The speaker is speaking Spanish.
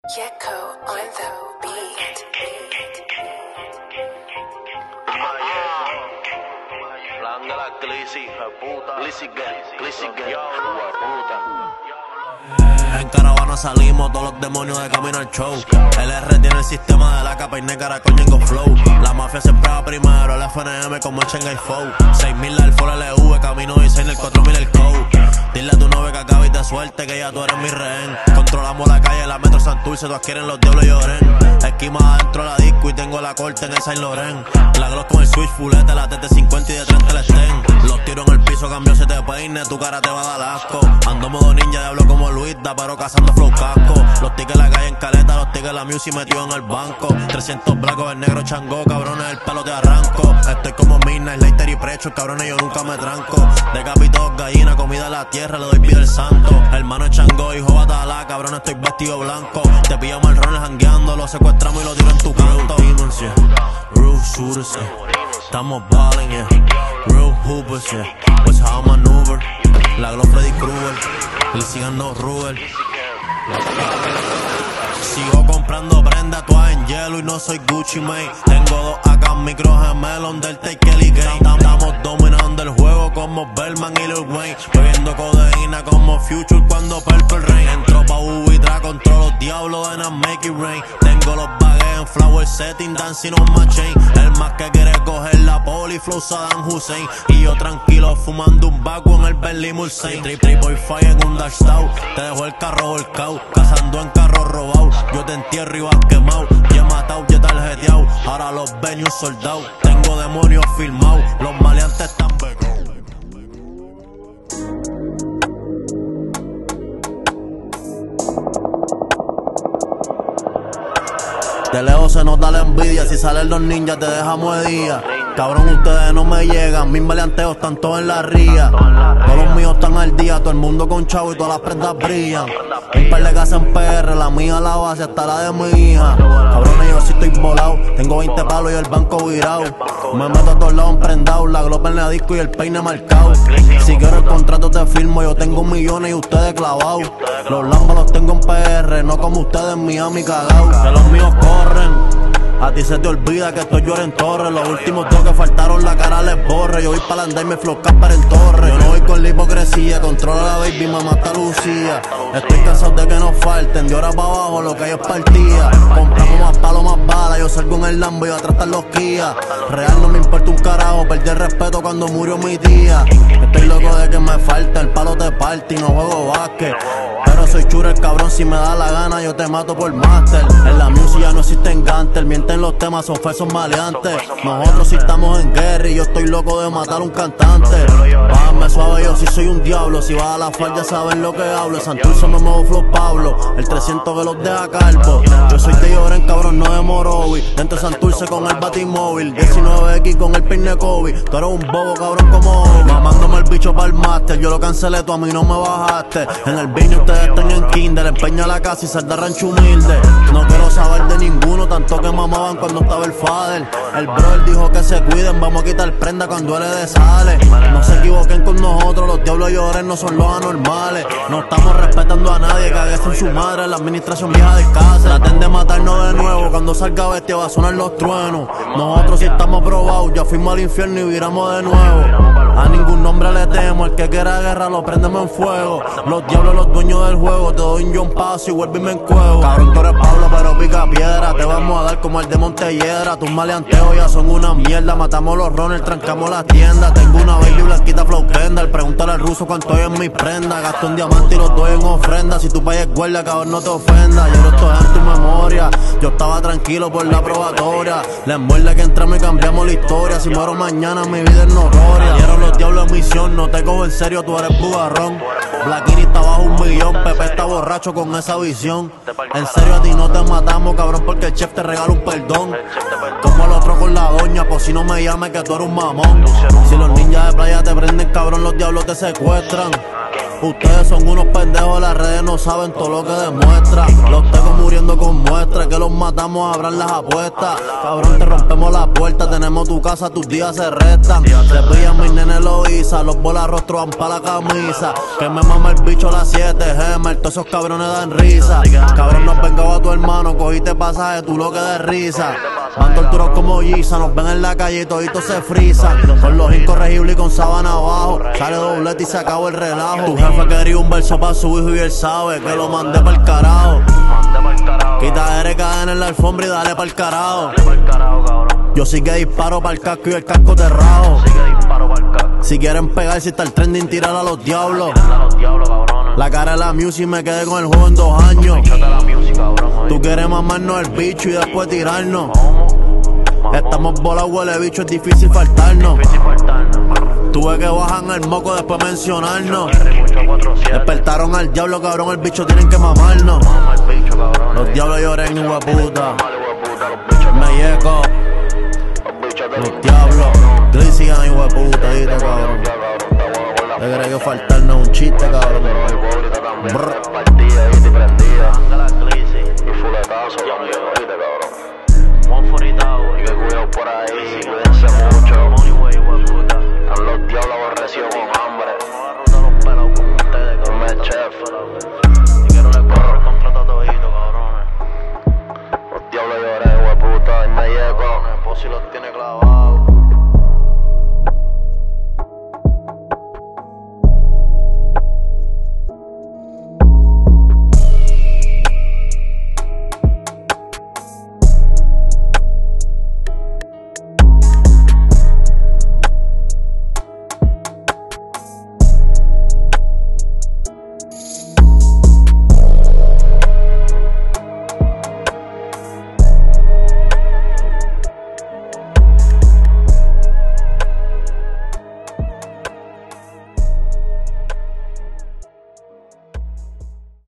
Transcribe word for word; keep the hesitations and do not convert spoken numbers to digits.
Gecko on the beat. Plan de la Glizzy, puta. Glizzy Gang, Glizzy Gang, puta. En caravana salimos todos los demonios de camino al show. El R tiene el sistema de la capa y negra con Ñengo Flow. La mafia siempre va primero, el F N M como el Shanghai Foe. seis mil la Alfa L V, camino diseño el cuatro mil el code. Dile a tu novia que acabes de suerte que ya tú eres mi rehén. Controlamos la calle, la metro Santurce, todas quieren los diablos lloren. Esquima adentro la disco y tengo la corte en el Saint Laurent. La Glock con el switch fulete, la T T cincuenta y de treinta el Sten. Los tiros en el piso, cambio se te peine, tu cara te va a dar asco. Ando modo ninja, hablo como Luis da, pero cazando flow casco. Los tickets la calle en caleta, los tickets la music metido en el banco. trescientos blancos, el negro chango, cabrones el pelo te arranco. Estoy como Midnight, Later y Precho, cabrones yo nunca me tranco. Decapito gallina, comida a la tierra, le doy pide el santo. Hermano es chango, hijo batalá, cabrón estoy vestido blanco. Te pillamos el ron jangueando, lo secuestramos y lo tiro en tu canto. Demons, yeah. Real shooters, yeah. Estamos ballin', yeah. Real hoopers, yeah. Pues how I maneuver. La Glock Freddy Krueger, le sigan no Ruger. Sigo comprando prenda, todas en hielo y no soy Gucci Mane. Tengo dos A K micro gemelo, Undertaker y Kane. Estamos dominando el juego como Bellman y Lil Wayne. Bebiendo codeína como Future cuando Purple Rain. Entro pa' U y tra, controlo los diablos and I make it rain. Tengo los bagues en flower setting, dancing on my chain. El más que quiere coger la poli, flow Saddam Hussein. Y yo tranquilo fumando un baco en el Bentley Mulsanne. Trip, trip, boy fire en un dash out. Te dejo el carro volcao, cazando en carro robado. Yo te entierro y vas quemado. Ya he matado, ya he tarjeteado. Ahora los venues soldados. Tengo demonios filmados. Los maleantes están becados. De lejos se nota la envidia. Si salen los ninjas te dejamos de día. Cabrón, ustedes no me llegan. Mis maleanteos están todos en la ría. Todos los míos están al día. Todo el mundo con chavo y todas las prendas brillan. Un par de casas en P R, la mía la base hasta la de mi hija. Cabrones, yo sí estoy volado. Tengo veinte palos y el banco virado. Me meto a todos lados emprendado. La glopa en la disco y el peine marcado. Si quiero el contrato te firmo. Yo tengo millones y ustedes clavados. Los lambos los tengo en P R, no como ustedes en Miami cagados. Que los míos corren. A ti se te olvida que estoy llorando en torre. Los últimos dos que faltaron la cara les borre. Yo voy para andar y me flow Casper en torre. Yo no voy con la hipocresía, controla la baby, mamá está Lucía. Estoy cansado de que nos falten, de hora para abajo lo que hay es partida. Compramos más palos, más balas, yo salgo en el Lambo y atrás están los Kia. Real no me importa un carajo, perdí el respeto cuando murió mi tía. Estoy loco de que me falta, el palo te parte y no juego básquet. Pero soy chura el cabrón, si me da la gana yo te mato por máster. En la música ya no existen gantel, mienten los temas, son falsos maleantes. Nosotros sí estamos en guerra y yo estoy loco de matar a un cantante. Bájame suave, yo sí soy un diablo, si vas a la falda saben lo que hablo. Santurce me muevo flow Pablo, el trescientos que los deja calvo. Yo soy de Lloren, cabrón, no de Morovi. Dentro de Santurce con el batimóvil, diecinueve equis con el peine Kobe. Tú eres un bobo, cabrón, como hoy. Mamándome el bicho para el máster, yo lo cancelé, tú a mí no me bajaste. En el vino ustedes están en kinder, empeña la casa y sal de rancho humilde. No quiero saber de ninguno, tanto que mamaban cuando estaba el father. El brother dijo que se cuiden, vamos a quitar prenda cuando él de sale. No se equivoquen con nosotros, los diablos lloren no son los anormales. No estamos respetando a nadie, cagues en su madre, la administración vieja de casa. Traten de matarnos de nuevo, cuando salga bestia va a sonar los truenos. Nosotros sí estamos probados, ya fuimos al infierno y viramos de nuevo. A ningún nombre le temo, el que quiera guerra lo prendemos en fuego. Los diablos los dueños del juego, te doy un John Paso y vuelve y me encuevo. Cabrón, tú eres Pablo pero pica piedra, te vamos a dar como el de Montelledra. Tus maleanteos ya son una mierda, matamos los runners, trancamos las tiendas. Tengo una baby blanquita flow Kendall, pregúntale al ruso cuánto hay en mis prendas. Gasto un diamante y los doy en ofrenda, si tu país es guardia, cabrón, no te ofenda. Yo no estoy en tu memoria, yo estaba tranquilo por la probatoria. La envuelta que entramos y cambiamos la historia, si muero mañana mi vida es notoria. Dieron los diablos en misión, no te cojo en serio, tú eres bugarrón. Blackini está bajo un millón, Pepe está borracho con esa visión. En serio a ti no te matamos, cabrón, porque el chef te regala un perdón. Como el otro con la doña, pues si no me llames que tú eres un mamón. Si los ninjas de playa te prenden, cabrón, los diablos te secuestran. Ustedes son unos pendejos, las redes no saben todo lo que demuestra. Los tengo muriendo con muestras, que los matamos, abran las apuestas. Cabrón, te rompemos la puerta, tenemos tu casa, tus días se restan. Se pillan mis nenes Loiza, los bolas rostro van pa' la camisa. Que me mama el bicho a las siete, Gemer, todos esos cabrones dan risa. Cabrón, nos vengaba a tu hermano. cogiste pasaje, tú lo que de risa. Van torturados como Giza, nos ven en la calle y toditos se frisan. Con los incorregibles y con sábana abajo. Sale doblete y se acabó el relajo. Tu jefe quería un verso para su hijo y él sabe que lo mandé pa'l carajo. Quita R cadena en la alfombra y dale pa'l carajo. Yo sí que disparo pa'l casco y el casco te rajo. Si quieren pegar, si está el trending, tirar a los diablos. La cara de la music, me quedé con el juego en dos años. Tú quieres mamarnos el bicho y después tirarnos. Estamos bola, huele bicho, es difícil faltarnos. Tuve que bajar el moco después mencionarnos. Despertaron al diablo, cabrón, el bicho tienen que mamarnos. Los diablos lloren, hueputa. Me llego. Los diablos, Glisigan, hueputa, dite, cabrón. Te creo que faltarnos un chiste, cabrón. Brr.